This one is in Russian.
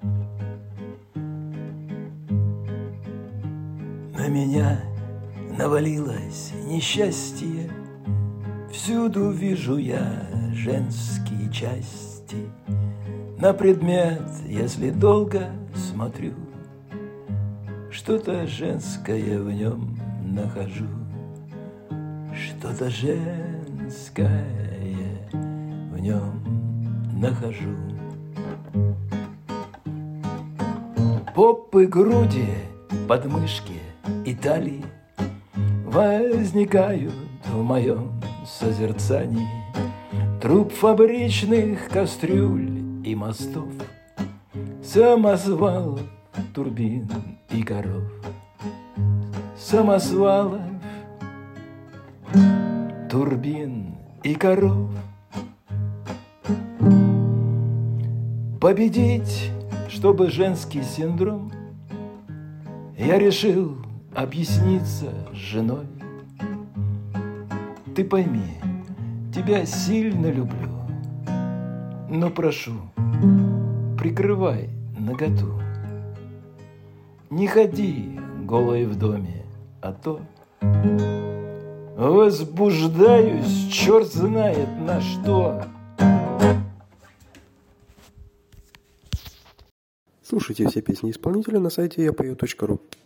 На меня навалилось несчастье, всюду вижу я женские части. На предмет, если долго смотрю, что-то женское в нем нахожу. Что-то женское в нем нахожу. Попы, груди, подмышки и талии возникают в моем созерцании. Труп фабричных кастрюль и мостов, самосвалов, турбин и коров. Самосвалов, турбин и коров. Победить, чтобы женский синдром, я решил объясниться с женой. Ты пойми, тебя сильно люблю, но прошу, прикрывай наготу. Не ходи голой в доме, а то возбуждаюсь, черт знает на что. Слушайте все песни исполнителя на сайте yapою.ru.